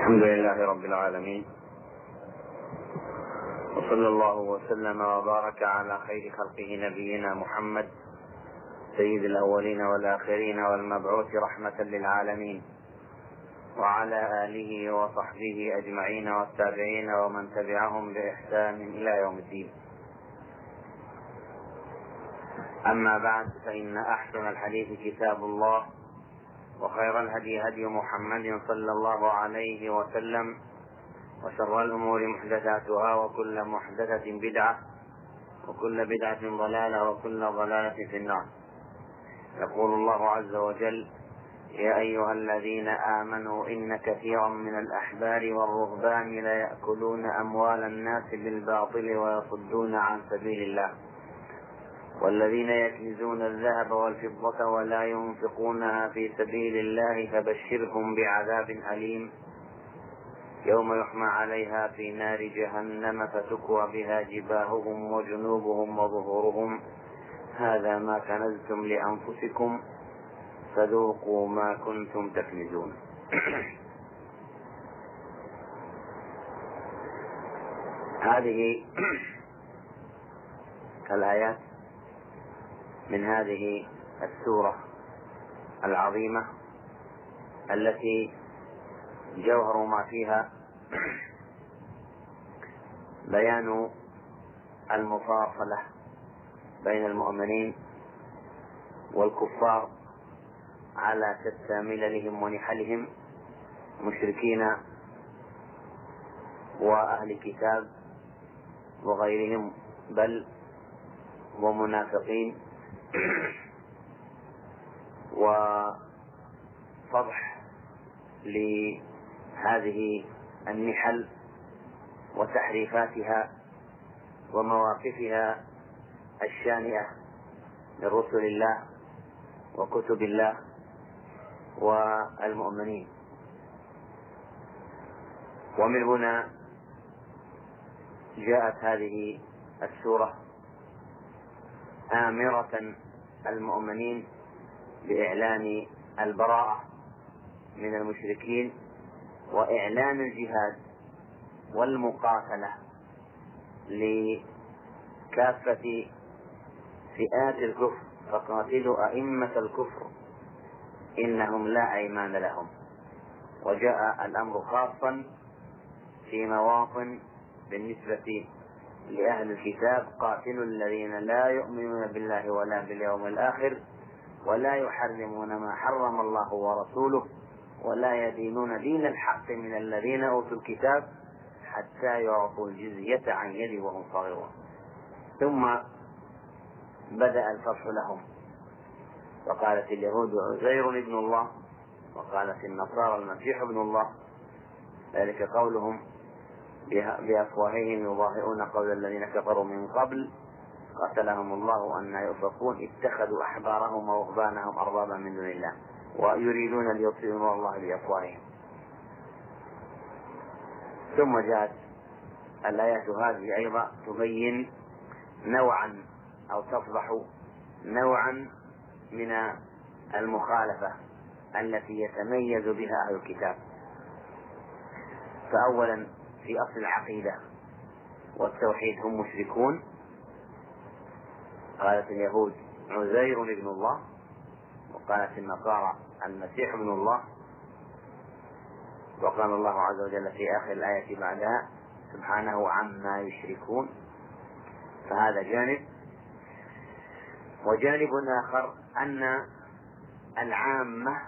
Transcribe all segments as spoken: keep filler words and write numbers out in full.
الحمد لله رب العالمين، وصلى الله وسلم وبارك على خير خلقه نبينا محمد سيد الأولين والآخرين والمبعوث رحمة للعالمين، وعلى آله وصحبه أجمعين والتابعين ومن تبعهم بإحسان إلى يوم الدين. أما بعد، فإن أحسن الحديث كتاب الله، وخير الهدي هدي محمد صلى الله عليه وسلم، وشر الأمور محدثاتها، وكل محدثة بدعة، وكل بدعة ضلالة، وكل ضلالة في النار. يقول الله عز وجل: يا أيها الذين آمنوا إن كثيرا من الأحبار والرهبان ليأكلون أموال الناس بالباطل ويصدون عن سبيل الله، والذين يكنزون الذهب والفضة ولا ينفقونها في سبيل الله فبشرهم بعذاب أليم يوم يحمى عليها في نار جهنم فتكوى بها جباههم وجنوبهم وظهورهم هذا ما كنزتم لأنفسكم فذوقوا ما كنتم تكنزون. هذه الآيات من هذه السورة العظيمة التي جوهر ما فيها بيان المفاصلة بين المؤمنين والكفار على شتى مللهم ونحلهم، مشركين وأهل كتاب وغيرهم، بل ومنافقين، وفضح لهذه النحل وتحريفاتها ومواقفها الشانئة لرسل الله وكتب الله والمؤمنين. ومن هنا جاءت هذه السورة آمرة المؤمنين بإعلان البراءة من المشركين وإعلان الجهاد والمقاتلة لكافة فئات الكفر، فقاتلوا أئمة الكفر إنهم لا أيمان لهم. وجاء الأمر خاصا في مواطن بالنسبة لأهل الكتاب: قاتلوا الذين لا يؤمنون بالله ولا باليوم الآخر ولا يحرمون ما حرم الله ورسوله ولا يدينون دين الحق من الذين أوتوا الكتاب حتى يعطوا الجزية عن يد وهم صاغرون. ثم بدأ الفصل لهم، وقالت اليهود عزير ابن الله، وقالت النصارى المسيح ابن الله، ذلك قولهم بأفواههم يضاهئون قول الذين كفروا من قبل قاتلهم الله أن يؤفكون اتخذوا أحبارهم ورهبانهم أربابا من دون الله ويريدون ليطفئوا نور الله بأفواههم. ثم جاءت الآيات هذه أيضا تبين نوعا أو تفضح نوعا من المخالفة التي يتميز بها أهل الكتاب. فأولا في أصل العقيدة والتوحيد هم مشركون. قالت اليهود عزير ابن الله، وقالت النصارى المسيح ابن الله، وقال الله عز وجل في آخر الآية بعدها: سبحانه عما يشركون. فهذا جانب. وجانب آخر أن العامة،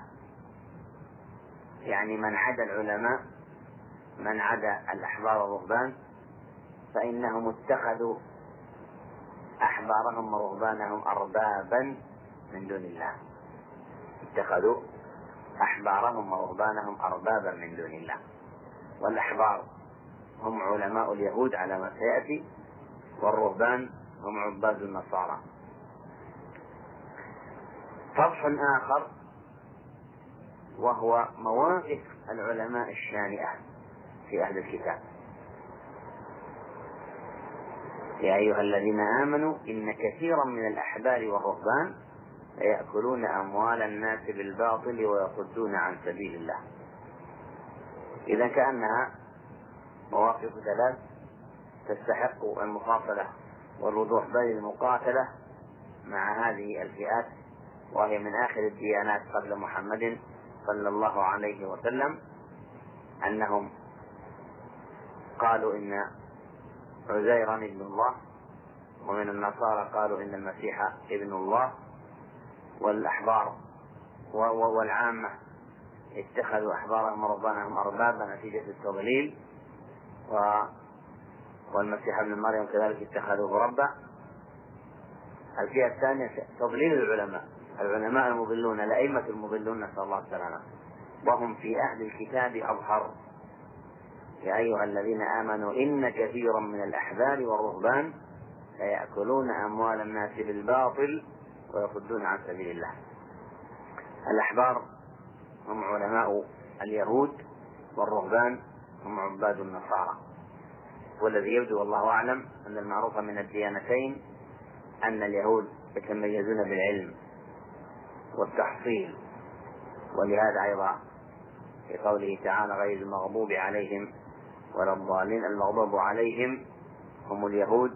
يعني من عدا العلماء، من عدا الأحبار والرهبان، فإنهم اتخذوا أحبارهم ورهبانهم أربابا من دون الله. اتخذوا أحبارهم ورهبانهم أربابا من دون الله. والأحبار هم علماء اليهود على ما سيأتي، والرهبان هم عباد النصارى. فضح آخر وهو مواقف العلماء الشانئة في أهل الكتاب: يا أيها الذين آمنوا إن كثيرا من الأحبار والرهبان ليأكلون أموال الناس بالباطل ويصدون عن سبيل الله. إذا كأنها مواقف ثلاث تستحق المفاصلة والوضوح بين المقاتلة مع هذه الفئات، وهي من آخر الديانات قبل محمد صلى الله عليه وسلم، أنهم قالوا إن عزيرا ابن الله، ومن النصارى قالوا إن المسيح ابن الله، والأحبار والعامة اتخذوا أحبارهم ورهبانهم أربابا نتيجة التضليل، والمسيح ابن مريم كذلك اتخذوه ربا. الفئة الثانية تضليل العلماء، العلماء المضلون، الأئمة المضلون، نسأل الله السلامة، وهم في أهل الكتاب أظهر. يا أيها الذين آمنوا إن كثيرا من الأحبار والرهبان ليأكلون أموال الناس بالباطل ويصدون عن سبيل الله. الأحبار هم علماء اليهود، والرهبان هم عباد النصارى. والذي يبدو والله أعلم أن المعروف من الديانتين أن اليهود يتميزون بالعلم والتحصيل، ولهذا أيضا في قوله تعالى غير المغضوب عليهم ولا الضالين، المغضوب عليهم هم اليهود،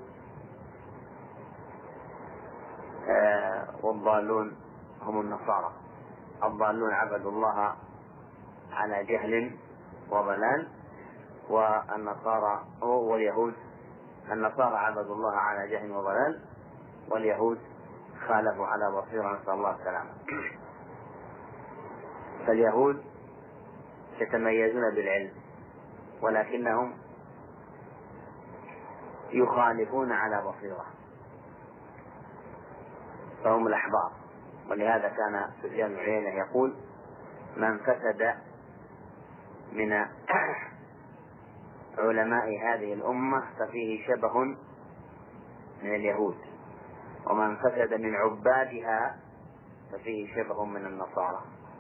آه والضالون هم النصارى. الضالون عبدوا الله على جهل وضلال، والنصارى واليهود النصارى عبدوا الله على جهل وضلال، واليهود خالفوا على بصيرة، نسأل الله السلامة. فاليهود يتميزون بالعلم، ولكنهم يخالفون على بصيرة، فهم الأحبار. ولهذا كان سفيان بن عيينة يقول من فسد من علماء هذه الأمة ففيه شبه من اليهود، ومن فسد من عبادها ففيه شبه من النصارى.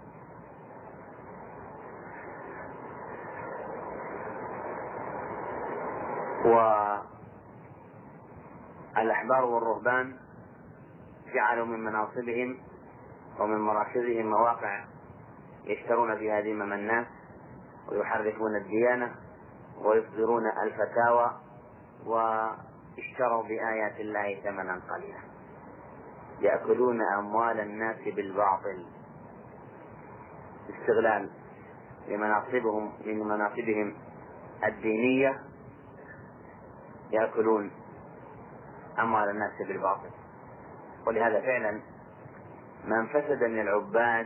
والأحبار والرهبان جعلوا من مناصبهم ومن مراكزهم مواقع يشترون بها ذمم الناس، ويحرفون الديانة، ويصدرون الفتاوى، واشتروا بآيات الله ثمنا قليلا، يأكلون أموال الناس بالباطل، استغلال لمناصبهم من مناصبهم الدينية، يأكلون أموال الناس بالباطل. ولهذا فعلا من فسد من العباد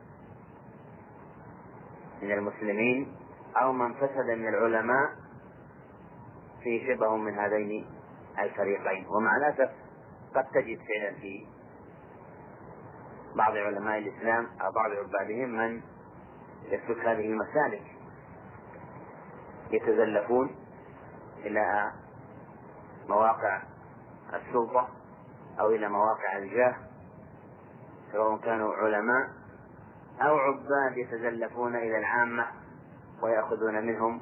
من المسلمين أو من فسد من العلماء في شبه من هذين الفريقين. ومع الأسف قد تجد فعلا في بعض علماء الإسلام أو بعض عبادهم من يسلك هذه المسالك، يتزلفون إلى مواقع السلطة أو إلى مواقع الجاه، سواء كانوا علماء أو عباد، يتزلفون إلى العامة ويأخذون منهم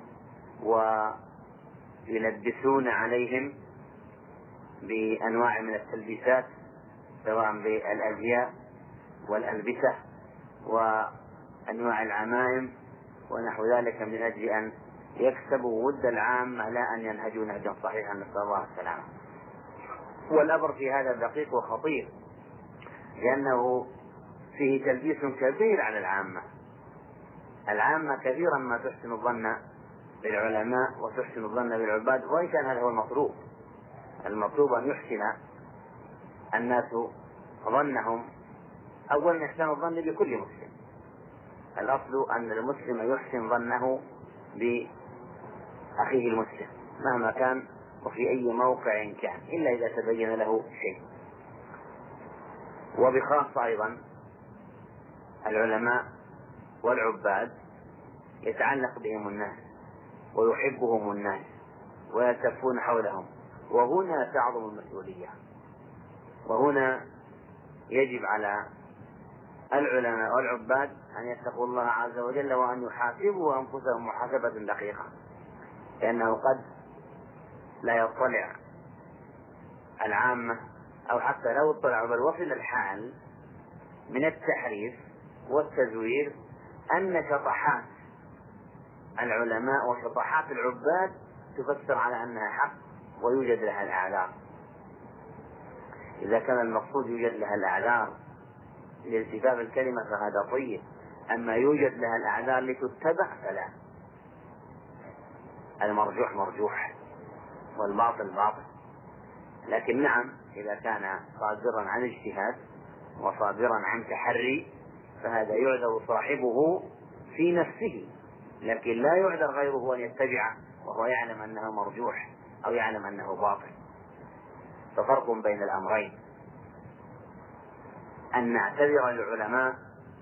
ويلبسون عليهم بأنواع من التلبيسات، سواء بالأزياء والألبسة وأنواع العمائم ونحو ذلك، من أجل أن يكسبوا ود العامة لا أن ينهجوا نهجا صحيحا، نسأل الله السلامة. والأمر في هذا دقيق وخطير، لأنه فيه تلبيس كبير على العامة. العامة كثيرا ما تحسن الظن بالعلماء وتحسن الظن بالعباد، وإن كان هذا هو المطلوب. المطلوب أن يحسن الناس ظنهم، أولا يحسن الظن بكل مسلم. الأصل أن المسلم يحسن ظنه بأخيه المسلم مهما كان وفي أي موقع كان، إلا إذا تبين له شيء. وبخاصة أيضا العلماء والعباد يتعلق بهم الناس ويحبهم الناس ويلتفون حولهم، وهنا تعظم المسؤولية، وهنا يجب على العلماء والعباد أن يتقوا الله عز وجل وأن يحاسبوا أنفسهم محاسبة دقيقة، لأنه قد لا يطلع العامة أو حتى لو اطلعوا بل وصل الحال من التحريف والتزوير أن شطحات العلماء وشطحات العباد تفسر على أنها حق ويوجد لها الأعذار. إذا كان المقصود يوجد لها الأعذار لالتفاف الكلمة فهذا طيب، أما يوجد لها الأعذار لتتبع فلا. المرجوح مرجوح والباطل باطل. لكن نعم إذا كان صادرا عن اجتهاد وصادرا عن تحري فهذا يعذر صاحبه في نفسه، لكن لا يعذر غيره أن يتبعه وهو يعلم أنه مرجوح أو يعلم أنه باطل. ففرق بين الأمرين، أن نعتذر للعلماء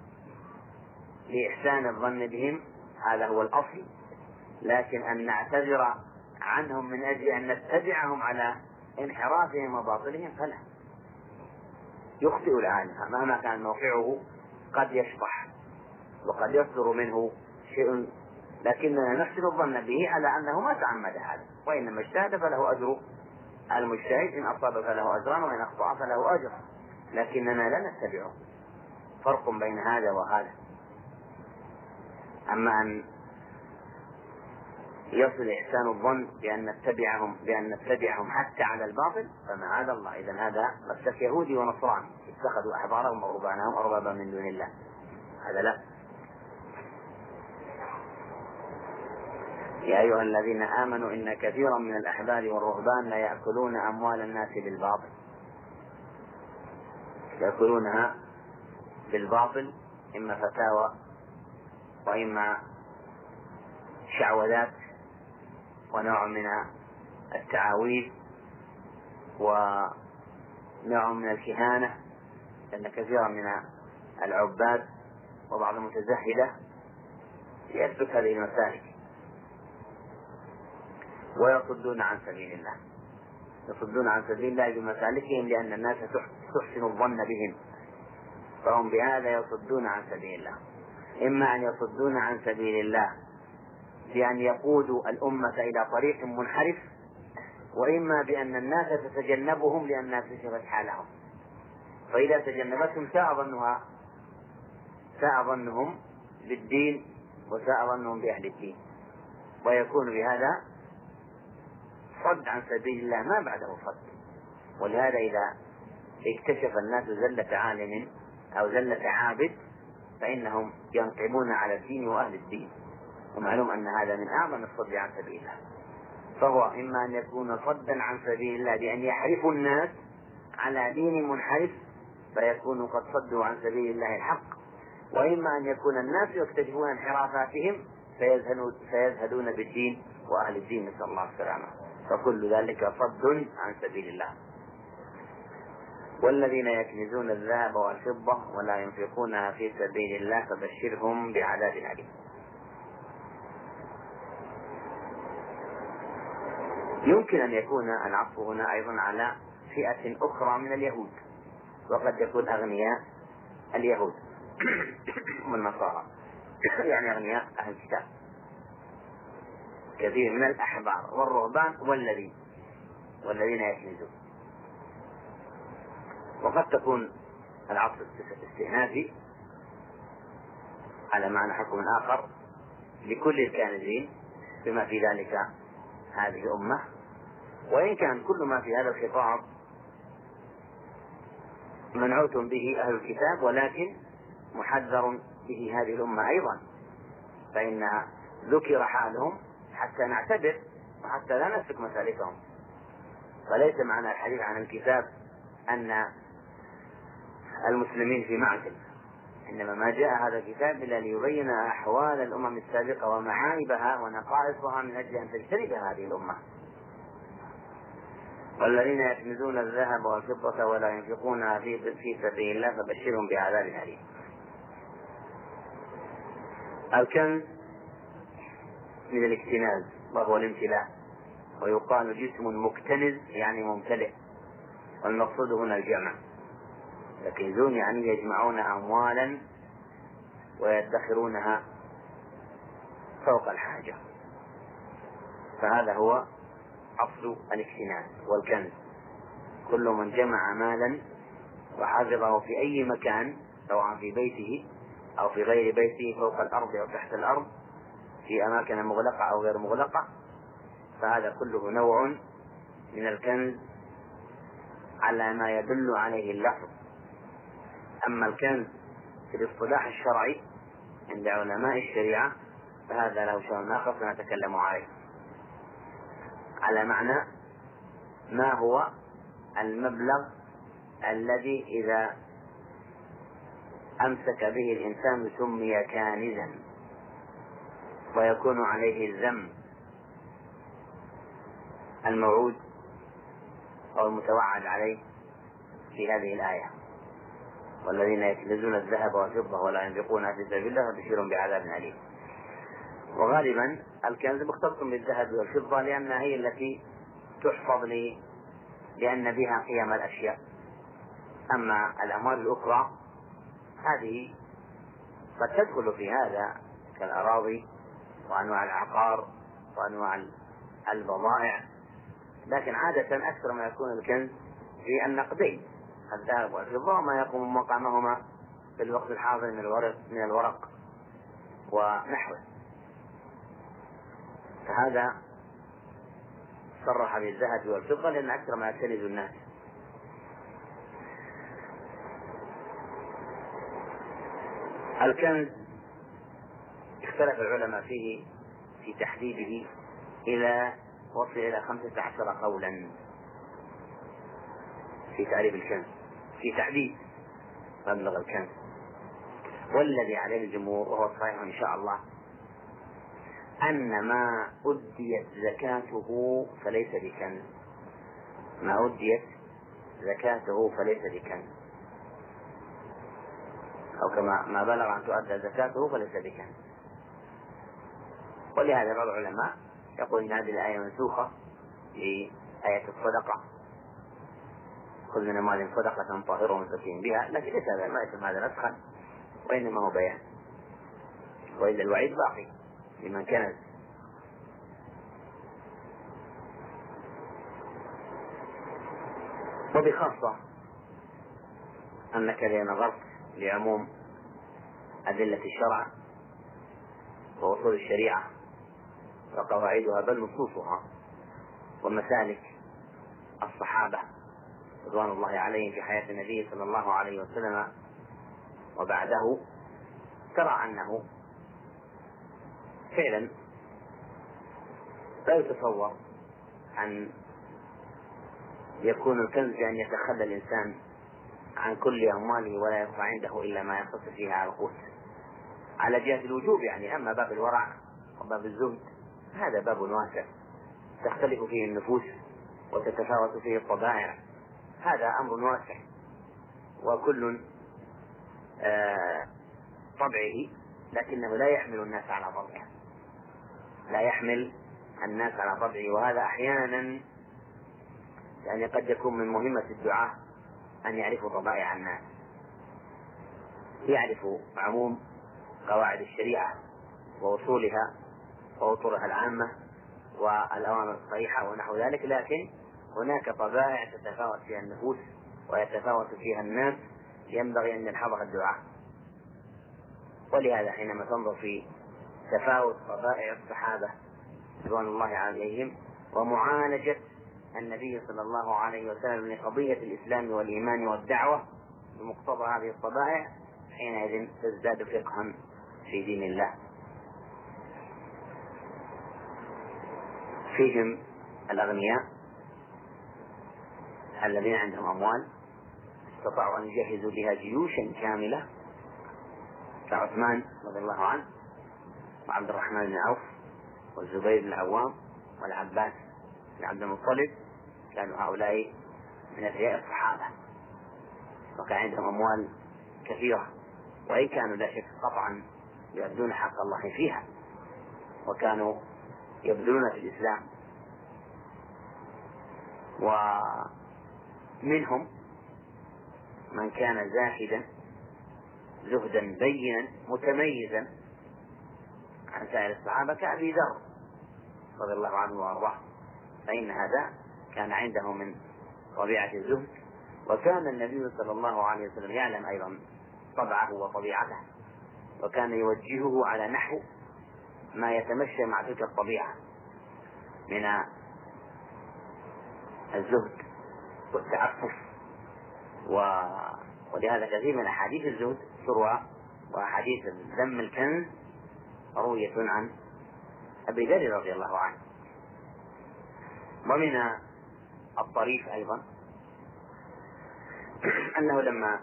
لإحسان الظن بهم هذا هو الأصل، لكن أن نعتذر عنهم من أجل أن نتبعهم على انحرافهم وباطلهم فلا. يخطئ العالم مهما كان موقعه، قد يشطح وقد يصدر منه شيء، لكننا نحسن الظن به على أنه ما تعمد هذا، وإنما اجتهد فله أجر المجتهد، إن أصاب فله أجران وإن أخطأ فله أجر، لكننا لا نتبعه. فرق بين هذا وهذا. أما أن يصل إحسان الظن بأن نتبعهم بأن نتبعهم حتى على الباطل فمعاذ الله، إذن هذا مسلك يهودي ونصراني اتخذوا أحبارهم ورهبانهم أربابا من دون الله، هذا لا. يا أيها الذين آمنوا إن كثيرا من الأحبار والرهبان لا يأكلون أموال الناس بالباطل، يأكلونها بالباطل، إما فتاوى وإما شعوذات ونوع من التعاويذ ونوع من الكهانة، لأن كثيرا من العباد وبعض المتزهدة يسلك هذه المسالك ويصدون عن سبيل الله، يصدون عن سبيل الله بمسالكهم لأن الناس تحسن الظن بهم، فهم بهذا يصدون عن سبيل الله. إما أن يصدون عن سبيل الله بأن يقودوا الأمة إلى طريق منحرف، وإما بأن الناس تتجنبهم لأنها كشفت حالهم، فإذا تجنبتهم ساء ظنها ساء ظنهم بالدين وساء ظنهم بأهل الدين، ويكون بهذا صد عن سبيل الله ما بعده صد. ولهذا إذا اكتشف الناس زلة عالم أو زلة عابد فإنهم ينقمون على الدين وأهل الدين، ومعلوم أن هذا من أعظم الصد عن سبيل الله. فهو إما أن يكون صدا عن سبيل الله بأن يحرفوا الناس على دين منحرف فيكونوا قد صدوا عن سبيل الله الحق، وإما أن يكون الناس يكتشفون انحرافاتهم فيزهدون بالدين وأهل الدين، نسأل الله السلامة. فكل ذلك صد عن سبيل الله. والذين يكنزون الذهب والفضة ولا ينفقونها في سبيل الله فبشرهم بعذاب أليم. يمكن أن يكون العطف هنا أيضا على فئة أخرى من اليهود، وقد يكون أغنياء اليهود والنصارى، يعني أغنياء أهل الكتاب، كثير من الأحبار والرهبان والذين والذين يكنزون. وقد تكون العطف استئنافي على معنى حكم آخر لكل الكانزين بما في ذلك هذه الأمة، وإن كان كل ما في هذا الخطاب منعوت به أهل الكتاب ولكن محذر به هذه الأمة أيضا، فإن ذكر حالهم حتى نعتبر وحتى لا نسلك مسالكهم. فليس معنى الحديث عن الكتاب أن المسلمين في معزل، إنما ما جاء هذا الكتاب إلا ليبين أحوال الأمم السابقة ومعايبها ونقائصها من أجل أن تجتنب هذه الأمة. والذين يكنزون الذهب والفضة ولا ينفقونها في في سبيل الله فبشرهم بعذاب أليم. الكنز من الاكتناز وهو الامتلاء، ويقال جسم مكتنز يعني ممتلئ، والمقصود هنا الجمع. يكنزون يعني يجمعون أموالا ويدخرونها فوق الحاجة، فهذا هو أصل الاكتناز والكنز. كل من جمع مالا وحفظه في أي مكان سواء في بيته أو في غير بيته فوق الأرض أو تحت الأرض في أماكن مغلقة أو غير مغلقة، فهذا كله نوع من الكنز على ما يدل عليه اللفظ. أما الكنز في الاصطلاح الشرعي عند علماء الشريعة فهذا له شأن آخر سنتكلم عليه، على معنى ما هو المبلغ الذي إذا أمسك به الإنسان سمي كانزا ويكون عليه الذم الموعود أو المتوعد عليه في هذه الآية: والذين يكنزون الذهب والفضة ولا ينفقونها في سبيل الله فبشرهم بعذاب أليم. وغالبا الكنز مختص بالذهب والفضة لأنها هي التي تحفظ لي لأن بها قيم الأشياء. أما الأموال الأخرى هذه قد تدخل في هذا كالأراضي وأنواع العقار وأنواع البضائع، لكن عادة أكثر ما يكون الكنز في النقدين الذهب والفضة وما يقوم مقامهما في الوقت الحاضر من الورق من الورق ونحوه. فهذا صرح بالذهب والفضة لأن أكثر ما يكتنز الناس. الكنز اختلف العلماء فيه في تحديده إلى وصل إلى خمسة عشر قولا في تعريف الكنز، في تحديد مبلغ الكنز. والذي عليه الجمهور وهو صحيح إن شاء الله أن ما أديت زكاته فليس بكنز، ما أديت زكاته فليس بكنز، أو كما ما بلغ أن تؤدى زكاته فليس بكنز. ولهذا بعض العلماء يقول إن هذه الآية منسوخة لآية الصدقة: خذ من أموالهم صدقة طاهرة وزكهم بها، لكن ليس هذا ما يسمى هذا نسخا وإنما هو بيان، وإلا الوعيد باقي لمن كنز. وبخاصة أنك إذا نظرت لعموم أدلة الشرع وأصول الشريعة وقواعدها بل نصوصها ومسالك الصحابة رضوان الله عليهم في حياة النبي صلى الله عليه وسلم وبعده، ترى أنه فعلا لا يتصور أن يكون الكنز بأن يتخلى الإنسان عن كل أمواله ولا يبقى عنده إلا ما يقتصر فيها على القوت على جهة الوجوب يعني. أما باب الورع وباب الزهد هذا باب واسع تختلف فيه النفوس وتتفاوت فيه الطبائع، هذا أمر واسع وكل آه طبعه، لكنه لا يحمل الناس على طبعه، لا يحمل الناس على طبعه. وهذا أحيانا يعني قد يكون من مهمة الدعاة أن يعرفوا طبائع الناس، يعرفوا عموم قواعد الشريعة وأصولها وأطرها العامة والأوامر الصحيحة ونحو ذلك، لكن هناك طبائع تتفاوت فيها النفوس ويتفاوت فيها الناس ينبغي أن يلحظها الدعاة. ولهذا حينما تنظر في تفاوت طبائع الصحابة رضوان الله عليهم ومعالجة النبي صلى الله عليه وسلم لقضية الإسلام والإيمان والدعوة بمقتضى هذه الطبائع، حينئذ تزداد فقها في دين الله. فيهم الأغنياء الذين عندهم أموال استطاعوا أن يجهزوا بها جيوشا كاملة كعثمان رضي الله عنه وعبد الرحمن بن عوف والزبير بن العوام والعباس بن عبد المطلب، كانوا هؤلاء من أثرياء الصحابة وكان عندهم أموال كثيرة، وإن كانوا لا شك قطعا يؤدون حق الله فيها وكانوا يبذلون في الإسلام. ومنهم من كان زاهدا زهدا بينا متميزا عن سائر الصحابة كأبي ذر رضي الله عنه وأرضاه، فإن هذا كان عنده من طبيعة الزهد. وكان النبي صلى الله عليه وسلم يعلم أيضا طبعه وطبيعته، وكان يوجهه على نحو ما يتمشى مع تلك الطبيعة من الزهد والتعفف، و... ولهذا كثير من أحاديث الزهد تروى، وأحاديث ذم الكنز روية عن أبي ذر رضي الله عنه. ومن الطريف أيضا أنه لما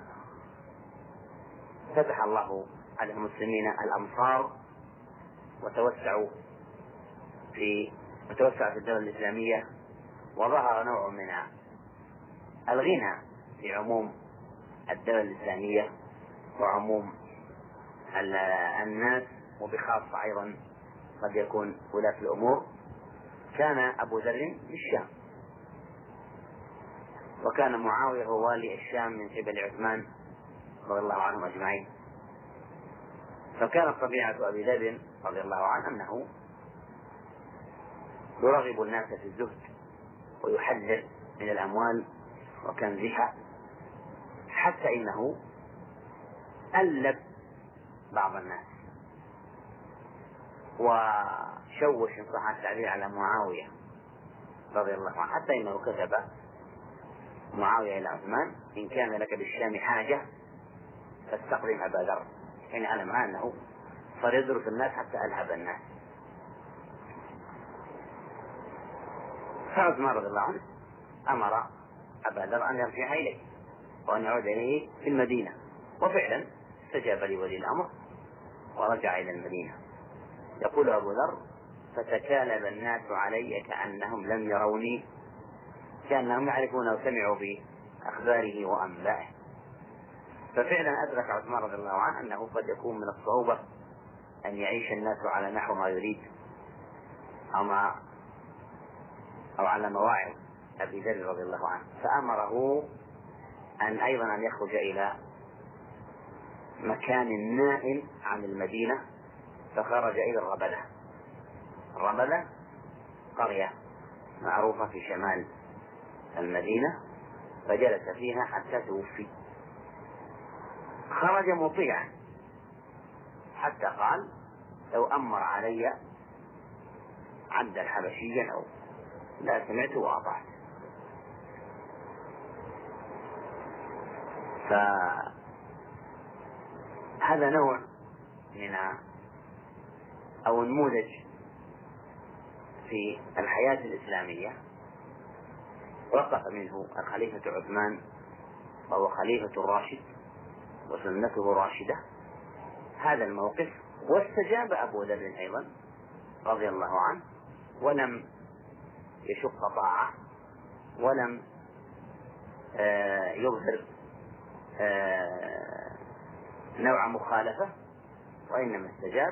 فتح الله على المسلمين الأمصار وتوسعوا في وتوسعت الدولة الإسلامية وظهر نوع من الغنى في عموم الدولة الإسلامية وعموم الناس، وبخاصة أيضا قد يكون ولاة الأمور، كان أبو ذر بالشام، وكان معاوية هو والي الشام من قبل عثمان رضي الله عنهم أجمعين. فكانت طبيعة أبي ذر رضي الله عنه أنه يرغب الناس في الزهد ويحذر من الأموال وكنزها، حتى إنه ألب بعض الناس وشوش إن صح التعبير على معاوية رضي الله عنه، حتى إنه كتب معاوية إلى عثمان: إن كان لك بالشام حاجة فاستقدم أبا ذر، يعني على معنى أنه صار يدرس الناس حتى ألهب الناس. فعثمان رضي الله عنه أمر أبا ذر أن يرجع إليه وأن يعود إليه في المدينة، وفعلا استجاب لولي الأمر ورجع إلى المدينة. يقول أبو ذر: فتكالب الناس علي كأنهم لم يروني، كأنهم يعرفون وسمعوا بأخباره وأنبائه. ففعلا أدرك عثمان رضي الله عنه أنه قد يكون من الصعوبة أن يعيش الناس على نحو ما يريد أو, ما أو على مواعظ أبي ذر رضي الله عنه، فأمره أن أيضا أن يخرج إلى مكان نائم عن المدينة، فخرج إلى الربلة. الربلة قرية معروفة في شمال المدينة، فجلس فيها حتى توفي. خرج مطيعا حتى قال: لو أمر علي عبدا حبشيا أو لا سمعت وأطعت. فهذا نوع من أو نموذج في الحياة الإسلامية وقف منه الخليفة عثمان، وهو خليفة راشد وسنته راشدة، هذا الموقف. واستجاب أبو ذر أيضا رضي الله عنه، ولم يشق طاعة ولم آه يظهر آه نوع مخالفة، وإنما استجاب.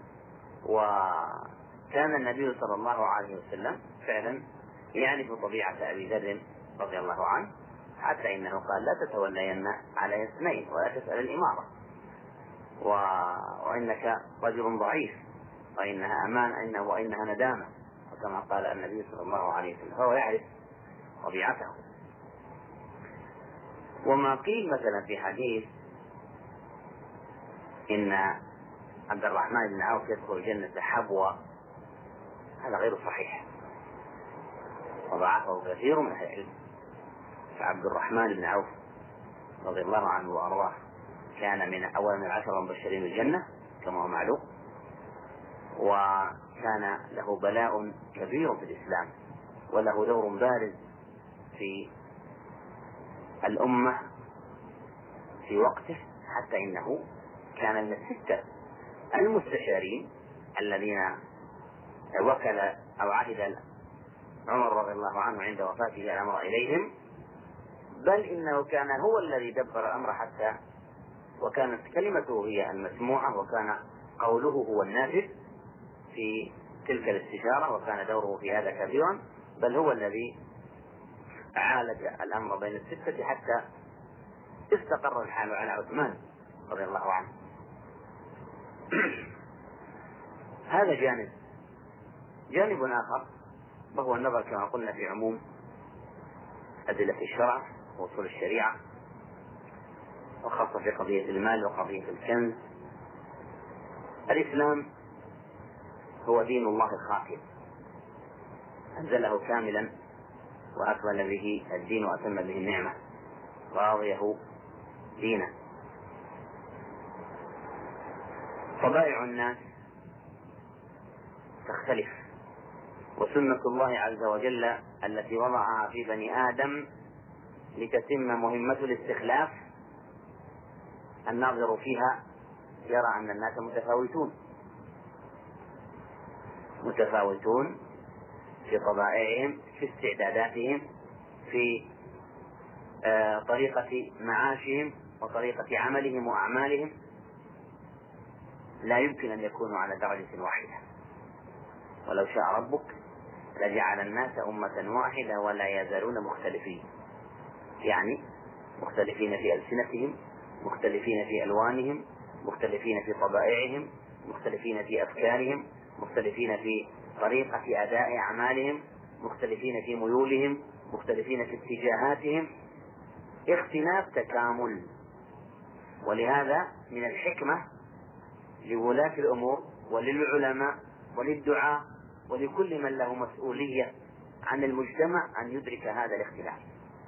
وكان النبي صلى الله عليه وسلم فعلا يعرف طبيعة أبي ذر رضي الله عنه، حتى إنه قال: لا تتولين على اثنين ولا تسأل الإمارة، و... وإنك رجل ضعيف، وإنها أمان إنه وإنها ندامة، وكما قال النبي صلى الله عليه وسلم. فهو يعرف طبيعته. وما قيل مثلا في حديث إن عبد الرحمن بن عوف يدخل الجنة حبوى، هذا غير صحيح وضعفه كثير من أهل العلم. فعبد الرحمن بن عوف رضي الله عنه وأرضاه كان من أول من العشرة المبشرين بالجنة كما هو معلوم، وكان له بلاء كبير في الإسلام وله دور بارز في الأمة في وقته، حتى إنه كان من الستة المستشارين الذين وكل أو عهد عمر رضي الله عنه عند وفاته الأمر إليهم، بل إنه كان هو الذي دبر الأمر حتى وكانت كلمته هي المسموعة، وكان قوله هو النافذ في تلك الاستشارة، وكان دوره في هذا كبيرا، بل هو الذي عالج الأمر بين الستة حتى استقر الحال على عثمان رضي الله عنه. هذا جانب. جانب آخر وهو النظر كما قلنا في عموم أدلة الشرع وأصول الشريعة، وخاصة في قضية المال وقضية الكنز. الإسلام هو دين الله الخاتم، أنزله كاملا وأكمل به الدين وأتم به النعمة ورضيه دينا. طبائع الناس تختلف، وسنة الله عز وجل التي وضعها في بني آدم لتتم مهمة الاستخلاف الناظر فيها يرى أن الناس متفاوتون متفاوتون في طبائعهم، في استعداداتهم، في آه طريقة معاشهم وطريقة عملهم وأعمالهم. لا يمكن أن يكونوا على درجة واحدة، ولو شاء ربك لجعل الناس أمة واحدة ولا يزالون مختلفين، يعني مختلفين في ألسنتهم، مختلفين في ألوانهم، مختلفين في طبائعهم، مختلفين في أفكارهم، مختلفين في طريقة أداء أعمالهم، مختلفين في ميولهم، مختلفين في اتجاهاتهم، اختلاف تكامل. ولهذا من الحكمة لولاة الأمور وللعلماء وللدعاة ولكل من له مسؤولية عن المجتمع أن يدرك هذا الاختلاف،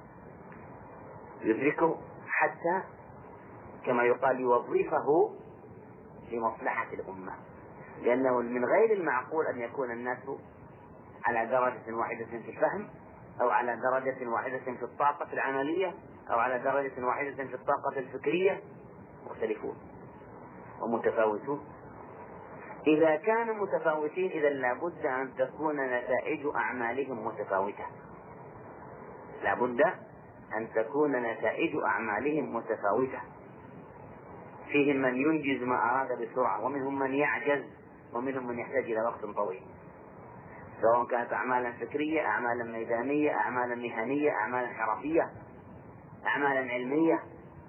يدركه حتى كما يقال يوظفه لمصلحة الأمة، لأنه من غير المعقول أن يكون الناس على درجة واحدة في الفهم، أو على درجة واحدة في الطاقة العملية، أو على درجة واحدة في الطاقة الفكرية، مختلفون ومتفاوتون. إذا كانوا متفاوتين إذا لابد أن تكون نتائج أعمالهم متفاوتة، لابد أن تكون نتائج أعمالهم متفاوتة. فيهم من ينجز ما أراد بسرعة، ومنهم من يعجز، ومنهم من يحتاج إلى وقت طويل، سواء كانت أعمالا فكرية، أعمالا ميدانية، أعمالا مهنية، أعمالا حرفية، أعمالا علمية.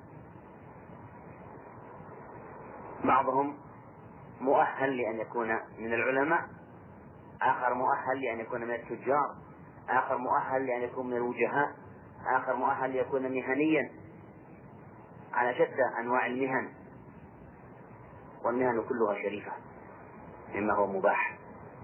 بعضهم مؤهل لأن يكون من العلماء، آخر مؤهل لأن يكون من التجار، آخر مؤهل لأن يكون من الوجهاء، آخر مؤهل ليكون مهنيا، على شتى أنواع المهن، والمهن كلها شريفة مما هو مباح.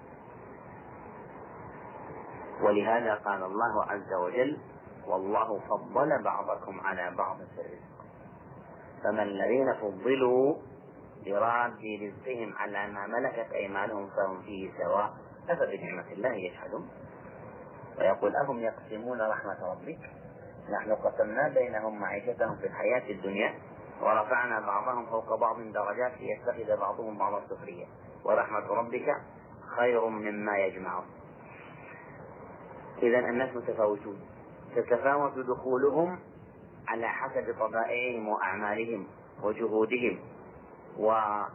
ولهذا قال الله عز وجل: والله فضل بعضكم على بعض في الرزق، فما الذين فضلوا براد رزقهم على ما ملكت أيمانهم فهم فيه سواء أفبنعمة الله يجحدون. ويقول: أهم يقسمون رحمة ربك نحن قسمنا بينهم معيشتهم في الحياة الدنيا ورفعنا بعضهم فوق بعض درجات ليتخذ بعضهم بعضا سخريا ورحمة ربك خير مما يجمعون. إذن الناس متفاوتون، تتفاوت دخولهم على حسب طبائعهم وأعمالهم وجهودهم وبعد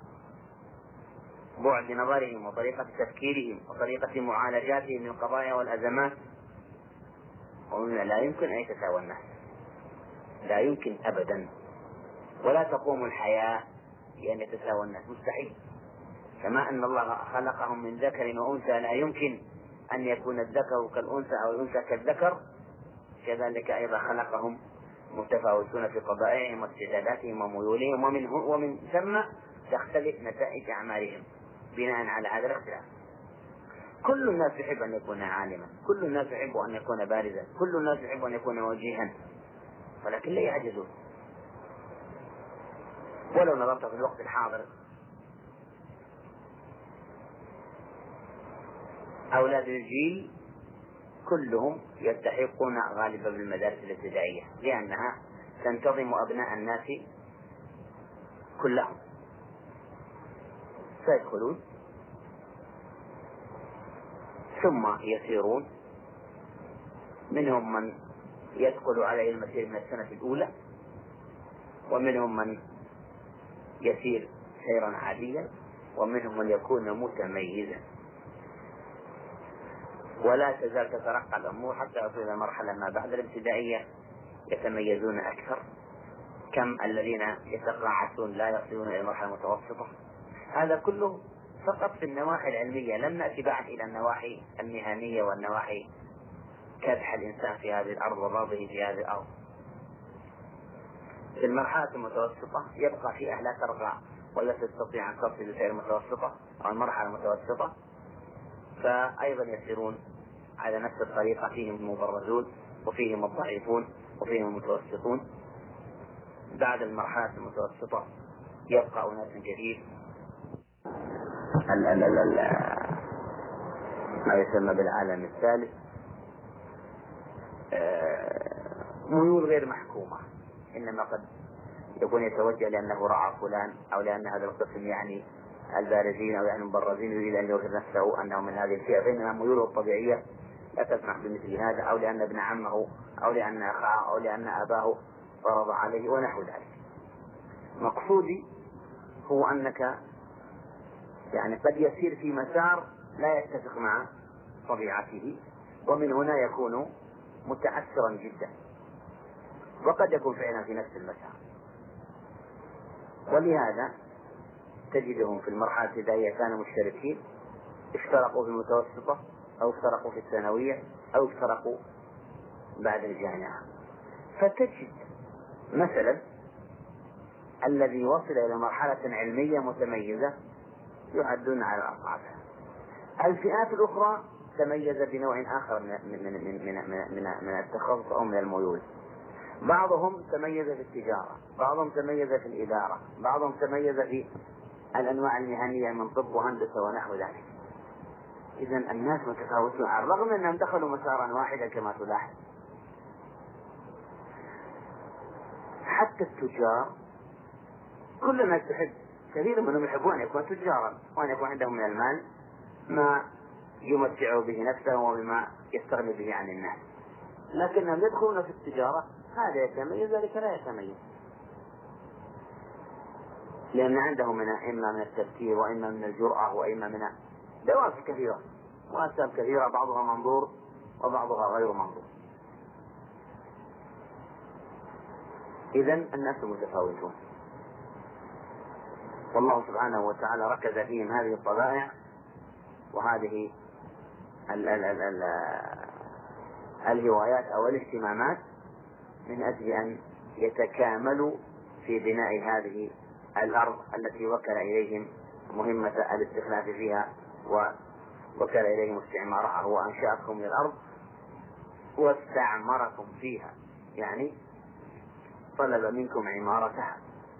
نظرهم وطريقة تفكيرهم وطريقة معالجاتهم للقضايا والأزمات. ومن لا يمكن أن يتساوى الناس، لا يمكن أبدا، ولا تقوم الحياة بأن يتساوى الناس، مستحيل. كما أن الله خلقهم من ذكر وأنثى لا يمكن أن يكون الذكر كالأنثى أو الأنثى كالذكر، كذلك أيضا خلقهم متفاوتون في طبائعهم واستعداداتهم وميولهم، ومن, ومن ثم تختلف نتائج أعمالهم بناء على هذا الاختلاف. كل الناس يحب أن يكون عالما، كل الناس يحب أن يكون بارزا، كل الناس يحب أن يكون وجيها، ولكن لا يعجزون. ولو نظرت في الوقت الحاضر أولاد الجيل كلهم يلتحقون غالبا بالمدارس الابتدائية، لأنها تنتظم أبناء الناس كلهم، فيدخلون ثم يسيرون. منهم من يدخل عليه المسير من السنة الأولى، ومنهم من يسير سيرا عاديا، ومنهم من يكون متميزا. ولا تزال تترقى الأمور حتى يصل إلى مرحلة ما بعد الابتدائية يتميزون أكثر، كم الذين يتقاعسون لا يصلون إلى المرحلة المتوسطة. هذا كله فقط في النواحي العلمية، لم نأتي بعد إلى النواحي المهنية والنواحي كدح الإنسان في هذه الأرض وضربه في هذه الأرض. في المرحلة المتوسطة يبقى في أهل ترقى ولا تستطيع أن تصل إلى المتوسطة أو المرحلة المتوسطة، فأيضا يسيرون على نفس الطريقة، فيهم المبرزون وفيهم الضعيفون وفيهم المتوسطون. بعد المرحلة المتوسطة يبقى أناس جديد ما يسمى بالعالم الثالث، ميول غير محكومة، إنما قد يكون يتوجه لأنه رعى فلان، أو لأن هذا القسم يعني البارزين أو يعني المبرزين يريد أن يظهر نفسه أنه من هذه الفئة، فإنما ميوله الطبيعية لا تسمح بمثل هذا، أو لأن ابن عمه أو لأن أخاه أو لأن أباه فرض عليه ونحو ذلك. مقصودي هو أنك يعني قد يسير في مسار لا يتفق مع طبيعته، ومن هنا يكون متأثرا جدا، وقد يكون فعلا في نفس المسار. ولهذا تجدهم في المرحلة الابتدائية كانوا مشتركين، اشتركوا في المتوسطة أو اشتركوا في الثانوية أو اشتركوا بعد الجامعة. فتجد مثلا الذي وصل إلى مرحلة علمية متميزة يعدون على أصابعها. الفئات الأخرى تميز بنوع آخر من من من من من, من التخصص أو من الميول. بعضهم تميز في التجارة، بعضهم تميز في الإدارة، بعضهم تميز في الأنواع المهنية من طب وهندسة ونحو ذلك. إذن الناس متفاوتون على الرغم من أنهم دخلوا مسارا واحدا كما تلاحظ. حتى التجار كل الناس تحب، كثير منهم يحبون أن يكون تجارا وأن يكون عندهم من المال ما يمتع به نفسه وبما يستغني به عن الناس، لكنهم يدخلون في التجارة هذا يتميز ذلك لا يتميز، لأن عندهم من إما من التفكير وإما من الجرأة وإما من دوافع كثيرة وأسباب كثيرة، بعضها منظور وبعضها غير منظور. إذن الناس متفاوتون، والله سبحانه وتعالى ركز فيهم هذه الطبائع وهذه ال ال ال ال الهوايات أو الاهتمامات من أجل أن يتكاملوا في بناء هذه الأرض التي وكل إليهم مهمة الاستخلاف فيها ووكل إليهم استعمارها. هو أنشأكم من الأرض واستعمركم فيها، يعني طلب منكم عمارتها.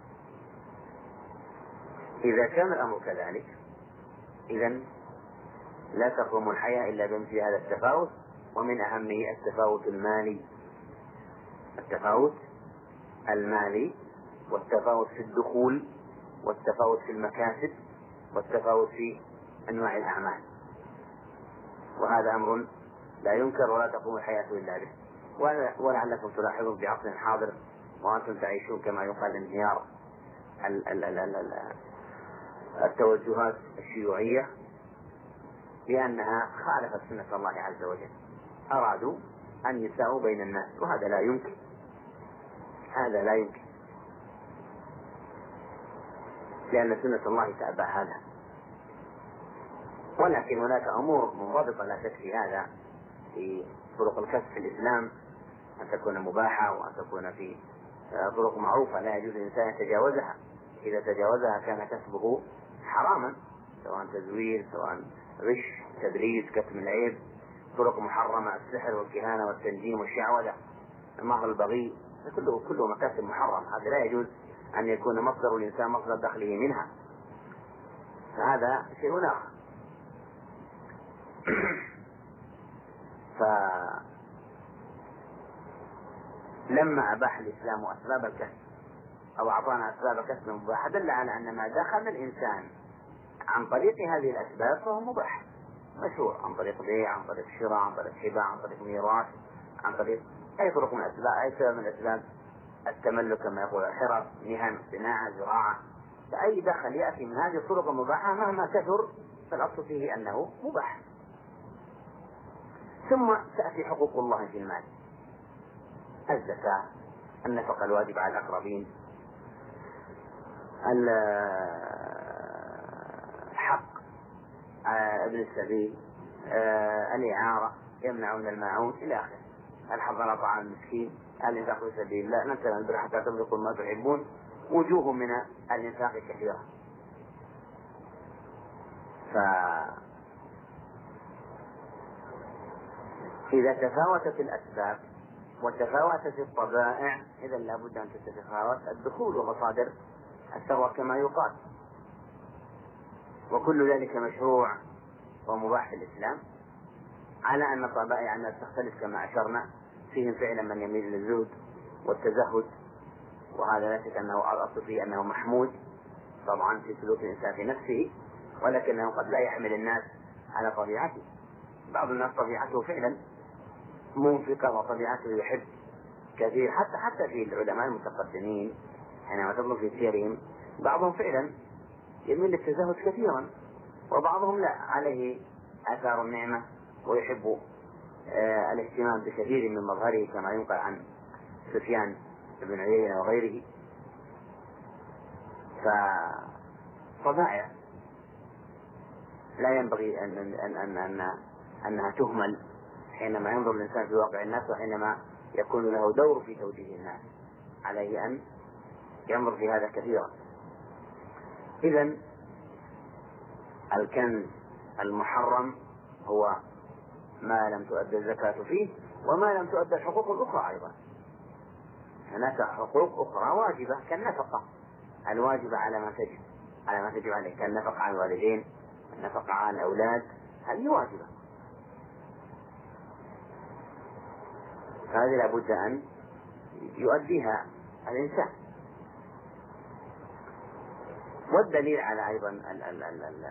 إذا كان الأمر كذلك إذن لا تقوم الحياة إلا بمثل هذا التفاوت، ومن أهمه التفاوت المالي، التفاوت المالي والتفاوت في الدخول والتفاوت في المكاسب والتفاوت في أنواع الأعمال، وهذا أمر لا ينكر ولا تقوم الحياة إلا به. ولعلكم تلاحظون في عصر حاضر وأنتم تعيشون كما يقال انهيار التوجهات الشيوعية لأنها خالفت سنة الله عز وجل، أرادوا أن يساووا بين الناس، وهذا لا يمكن، هذا لا يمكن، لأن سنة الله تأبى هذا. ولكن هناك أمور منضبطة لا شك في هذا، في طرق الكسب في الإسلام أن تكون مباحة وأن تكون في طرق معروفة لا يجوز الإنسان يتجاوزها، إذا تجاوزها كان كسبه حراما، سواء تزوير سواء غش تدريس كتم العيب، طرق محرمة، السحر والكهانة والتنجيم والشعوذة، المهر البغي، كله كله مكاسب محرم، هذا لا يجوز أن يكون مصدر الإنسان مصدر دخله منها، فهذا شيء آخر. فلما أباح الإسلام أسباب الكسب أو أعطانا أسباب الكسب مباحة دل على أن ما دخل الإنسان عن طريق هذه الأسباب فهو مباح مشروع، عن طريق بيع، عن طريق شراء، عن طريق هبة، عن طريق ميراث، عن طريق أي طرق من الأسباب، أي سبب من الأسباب، التملك كما يقول الحرف، مهن، صناعة، زراعة، فأي دخل يأتي من هذه الطرق المباحة مهما كثر فالأصل فيه أنه مباح. ثم تأتي حقوق الله في المال، الزكاة، النفقة الواجب على الأقربين، الحق ابن السبيل، الإعارة، يمنعون الماعون إلى آخره، الحظ على طعام المسكين، الإنفاق في سبيل الله، لن تنالوا البر حتى تنفقوا ما تحبون، وجوه من الإنفاق كثيرة. إذا تفاوتت الأسباب وتفاوتت الطبائع إذا لابد أن تتفاوت الدخول ومصادر الثروة كما يقال. وكل ذلك مشروع ومباح في الإسلام، على أن الطبائع الناس تختلف كما أشرنا. فيهم فعلا من يميل للزهد والتزهد، وهذا لا شك أنه الأصل فيه أنه محمود طبعا في سلوك الإنسان في نفسه، ولكنه قد لا يحمل الناس على طبيعته. بعض الناس طبيعته فعلا منفقة وطبيعته يحب كثير، حتى حتى في العلماء المتقدمين حينما تنظر في سيرهم بعضهم فعلا يميل للتزهد كثيرا، وبعضهم لا، عليه آثار النعمة ويحب آه الاهتمام بكثير من مظهره كما ينقل عن سفيان بن عيينة وغيره. فطبائع لا ينبغي أن, أن, أن, أن أنها تهمل حينما ينظر الإنسان في واقع الناس، وحينما يكون له دور في توجيه الناس عليه أن ينظر في هذا كثيرا. إذن الكنز المحرم هو ما لم تؤدى الزكاة فيه وما لم تؤدى الحقوق الأخرى أيضا. هناك حقوق أخرى واجبة كالنفقة الواجبة على ما تجب على ما تجب عليه، كالنفقة على الوالدين، النفقة على الأولاد، هذه واجبة، هذه لابد أن يؤديها الإنسان. والدليل على أيضا ال ال ال ال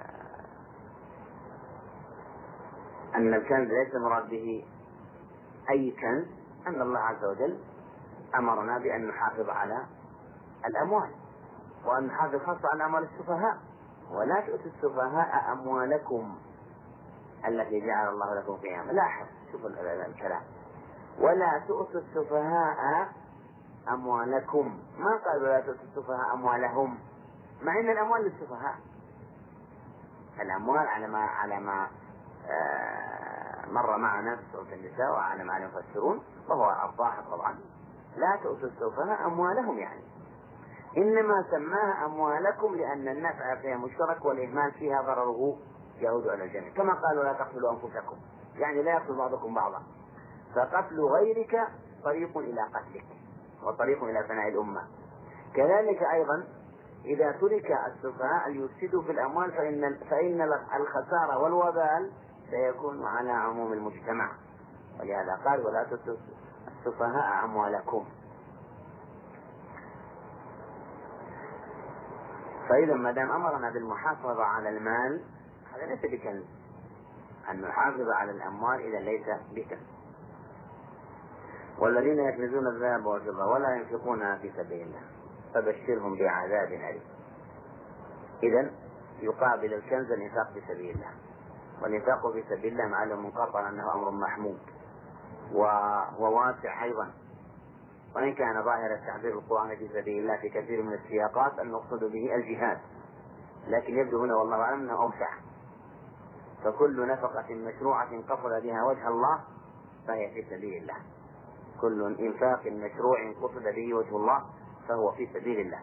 أن الكنز ليس مراد به أي كنز، أن الله عز وجل أمرنا بأن نحافظ على الأموال، وأن نحافظ خاصة على أموال السفهاء. ولا تؤتوا السفهاء أموالكم التي جعل الله لكم قياما. لاحظ شوف الكلام، ولا تؤتوا السفهاء أموالكم، ما قالوا لا تؤتوا السفهاء أموالهم، مع أن الأموال للسفهاء. الأموال على ما على ما آه مر معنا في سورة النساء وعلى ما يفسرون، وهو الظاهر طبعا لا تؤتوا السفهاء أموالهم، يعني إنما سماها أموالكم لأن النفع فيها مشترك والإهمال فيها ضرره يعود على الجميع، كما قالوا لا تقتلوا أنفسكم، يعني لا يقتل بعضكم بعضا. فقتل غيرك طريق إلى قتلك وطريق إلى فناء الأمة. كذلك أيضا إذا ترك السفهاء ليفسدوا في الأموال فإن, فإن الخسارة والوبال سيكون على عموم المجتمع، ولهذا قال ولا تؤتوا السفهاء أموالكم. فإذا ما دام أمرنا بالمحافظة على المال هذا ليس بكنز، أن نحافظ على الأموال إذا ليس بكنز. والذين يكنزون الذهب والفضة ولا ينفقونها في سبيل الله فبشرهم بعذاب أليم. إذن يقابل الكنز الإنفاق في سبيل الله، والإنفاق في سبيل الله معلوم من قطع أنه أمر محمود وهو واسع أيضا، وإن كان ظاهر التعبير القرآن في سبيل الله في كثير من السياقات المقصود به الجهاد، لكن يبدو هنا والله أعلم أنه أوسع. فكل نفقة مشروعة قصد بها وجه الله فهي في سبيل الله، كل إنفاق مشروع قصد به وجه الله فهو في سبيل الله.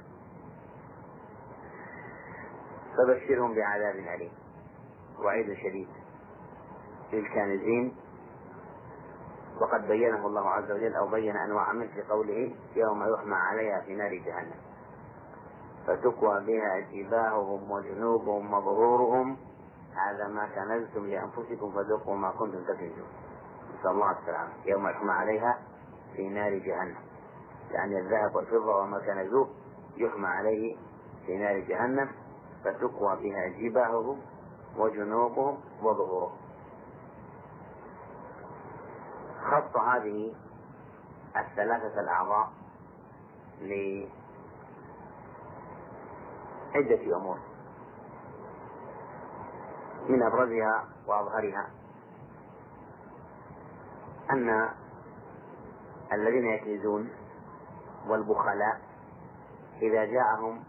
فبشرهم بعذاب أليم، وعيد شديد للكانزين، وقد بينه الله عز وجل أو بين أنواع منه في قوله يوم يحمى عليها في نار جهنم فتكوى بها جباههم وجنوبهم وظهورهم هذا ما كنزتم لأنفسكم فذوقوا ما كنتم تكنزون. نسأل الله السلامة. يوم يحمى عليها في نار جهنم، يعني الذهب والفضة وما كنزوه يحمى عليه في نار جهنم فتكوى بها جباههم وجنوبهم وظهورهم. خص هذه الثلاثة الأعضاء لعدة أمور، من أبرزها وأظهرها أن الذين يكنزون والبخلاء إذا جاءهم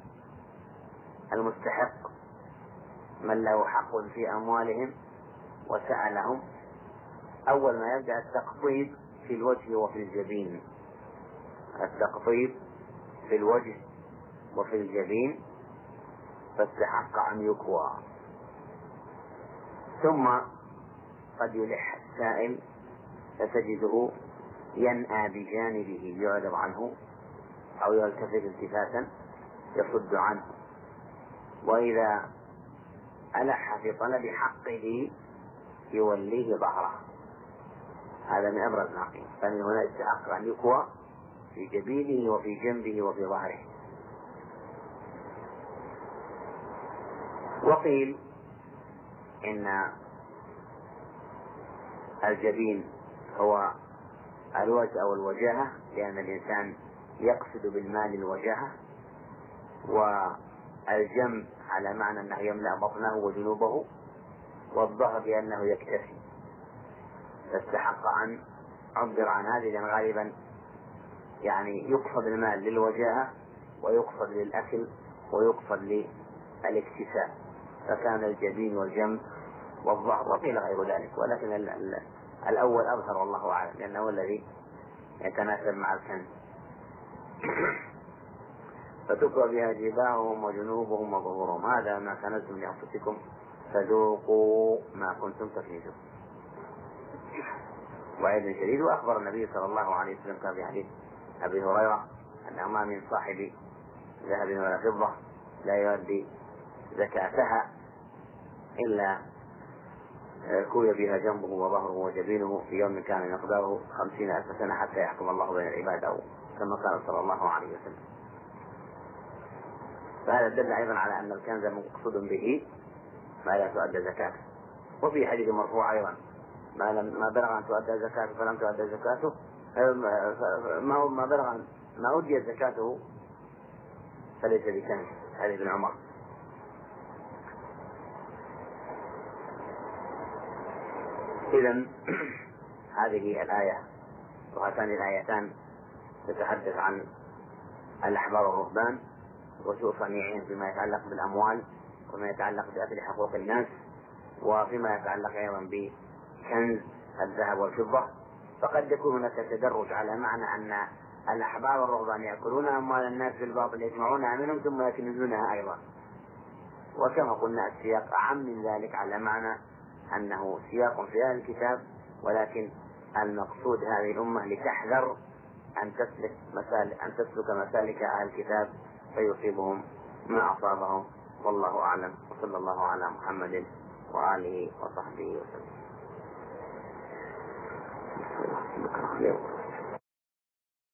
المستحق من له حق في أموالهم وسألهم، أول ما يبدأ التقطيب في الوجه وفي الجبين، التقطيب في الوجه وفي الجبين فاستحق أن يكوى. ثم قد يلح السائل فتجده ينأى بجانبه يعرض عنه أو يلتفت التفاتا يصد عنه، وإذا ألح في طلب حقه يوليه ظهره. هذا من أبرز ما قيل، فمن هنا استحق أن يقوى في جبينه وفي جنبه وفي ظهره. وقيل إن الجبين هو الوجه أو الوجاهة، لأن الإنسان يقصد بالمال الوجاهة، والجنب على معنى أنه يملأ بطنه وجنوبه، والظهر بأنه يكتفي. فاستحق أن عبر عن هذه، لأن غالبا يعني يقصد المال للوجاهة ويقصد للأكل ويقصد للاكتساب، فكان الجبين والجنب والظهر، وقيل غير ذلك، ولكن ال ال الأول أظهر والله أعلم، لأنه الذي يتناسب مع الكنز. فتكوى بها جباههم وجنوبهم وظهورهم، هذا ما كنزتم لأنفسكم فذوقوا ما كنتم تكنزون. وعيد شديد. وأخبر النبي صلى الله عليه وسلم كان في حديث أبي هريرة أنه ما من صاحب ذهب ولا فضة لا يؤدي زكاتها إلا كوي بها جنبه وظهره وجبينه في يوم كان مقداره خمسين ألف سنة حتى يحكم الله بين العباد، أو كما قال صلى الله عليه وسلم. فهذا دل أيضا على أن الكنز مقصود به ما لا تؤدى زكاته. وفي حديث مرفوع أيضا ما لم ما بلغ أن تؤدى زكاته فلم تؤدى زكاته، ما هو ما بلغ ما أديت زكاته فليس بكنز. حديث ابن عمر. إذن هذه الآية وهاتان الآيتان تتحدث عن الأحبار والرهبان وسوء صنيعهم فيما يتعلق بالأموال وما يتعلق بأكل حقوق الناس، وفيما يتعلق أيضا بكنز الذهب والفضة. فقد يكون هناك تدرج على معنى أن الأحبار والرهبان يأكلون أموال الناس بالباطل يجمعونها منهم ثم يكنزونها أيضا. وكما قلنا السياق أعم من ذلك على معنى أنه سياق في أهل الكتاب، ولكن المقصود هذه الأمة لتحذر أن تسلك مسالك أن تسلك مسالك أهل الكتاب فيصيبهم ما أصابهم. والله أعلم، وصلى الله على محمد وآله وصحبه وسلم.